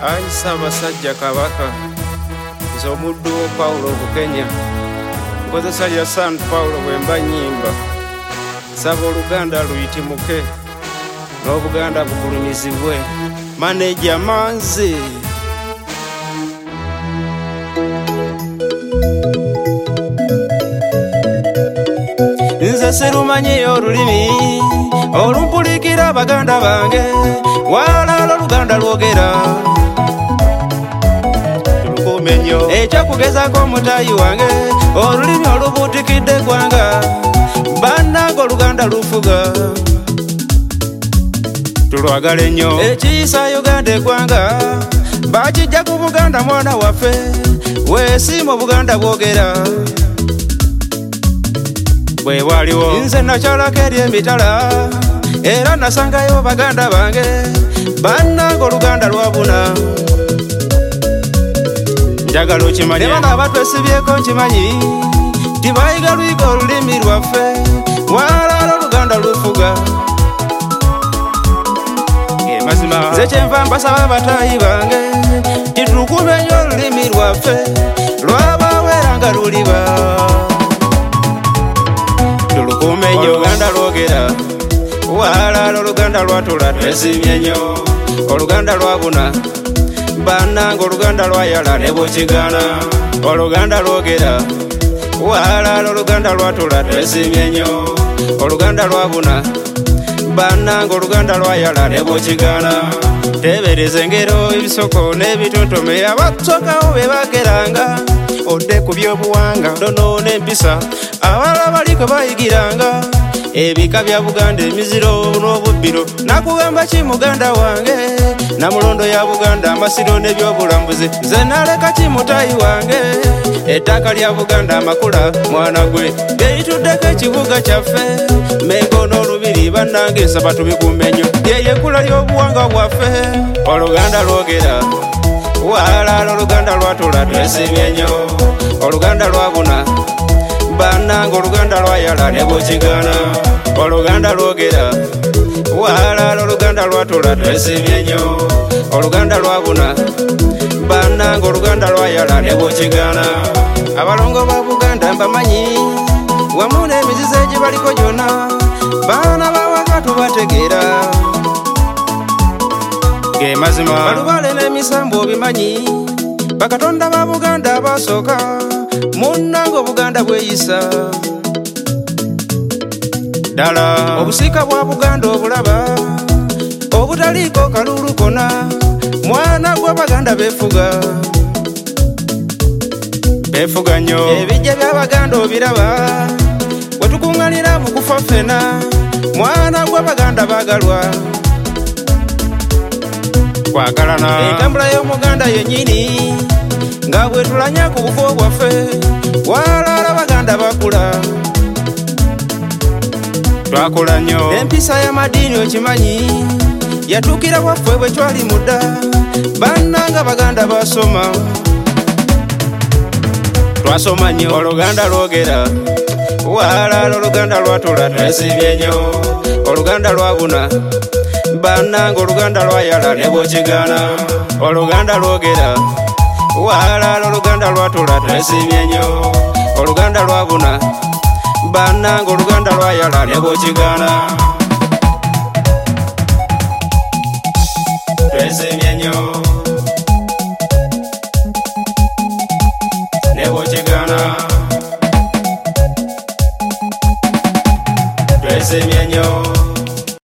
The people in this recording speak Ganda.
Ayi Ssaabasajja Kabaka, nze omuddu wo Paulo Bukenya, nkozesa lya St. Paulo bwe mba nnyimba. Nsaba Oluganda luyitimuke, n'Obuganda bugulumizibwe. Maneja Manzi. Nze sirumanyi olulimi olumpulikira Abaganda bange, walaala Oluganda lwogera. Tulukumenyo ekyokugezaako omutayi wange, olulimi olubuutikidde eggwanga, bannange Oluganda lufuga. Tulwagala ennyo ekiyisa Uganda eggwanga, bakijja ku Buganda mwana waffe, weesiima Obuganda bwogera. Bwe waliwo nze nakyalako eri emitala, era nasangayo Baganda bange, bannange Oluganda lwabuna. Njagala okimanye ne bano abatwesibyeko nkimanyi, tibayiga luyiga olulimi lwaffe, walaala Oluganda lufuga. Mazima nze kyenva mbasaba batayi bange, titulukume nnyo olulimi lwaffe, lwabaweera nga luliba. Tulukume nnyo Oluganda lwogera, walaala Oluganda lwatula twesimye nnyo. Oluganda lwabuna, bannange Oluganda lwayala ne bw'okigaana. Oluganda lwogera, walaala Oluganda lwatula twesimye nnyo. Oluganda lwabuna, bannange Oluganda lwayala ne bw'okigaana. Teebereza engero, ebisoko n'ebitontome abatusookawo be bageranga, odde ku by'obuwanga ndono n'empisa abalala baliko bayigiranga. Ebika bya Buganda, emiziro n'obubbiro, nakugamba ki muganda wange, namulondo ya Buganda, amasiro n'ebyobulambuzi, nze naleka ki mutayi wange, ettaka lya Buganda amakula mwana gwe, geyituddeko ekibuga kyaffe, Mengo n'Olubiri, bannange nsaba tubikuume nnyo, lyeyekula ly'obuwanga bwaffe. Oluganda lwogera, walaala Oluganda lwatula twesimye nnyo. Oluganda lwabuna, bannange Oluganda lwayala ne bw'okigaana. Oluganda lwogera, walaala Oluganda lwatula twesimye nnyo. Oluganda lwabuna, bannange Oluganda lwayala ne bw'okigaana. Abalongo ba Buganda mbamanyi, wamu n'emizizo egibaliko gyonna, baana bawaka tubategeera. Ge mazima balubale n'emisambo obimanyi, bakatonda ba Buganda abasooka, munnange Obuganda bweyisa. Ddala obusiika bwa Buganda obulaba, obutaliiko kalulu konna, mwana gw'Abaganda beefuga. Beefuga nnyo ebijja by'Abaganda obiraba, bwe tukuŋŋanira mu kufa ffena, mwana gw'Abaganda baagalwa. Kwagalana entambula y'Omuganda yennyini, nga bwe tulanya ku bufo bwaffe, walaala Abaganda bakula. Twakula nnyo empisa y'amadiini okimanyi, yatuukira waffe bwe twali mudda, bannange Abaganda basoma. Twasoma nnyo Oluganda lwogera, walaala Oluganda lwatula twesimye nnyo. Oluganda lwabuna, bannange Oluganda lwayala ne bw'okigaana. Oluganda lwogera, walaala Oluganda lwatula twesimye nnyo. Oluganda lwabuna, bannange Oluganda lwayala ne bw'okigaana. Twesimye nnyo ne bw'okigaana. Twesimye nnyo.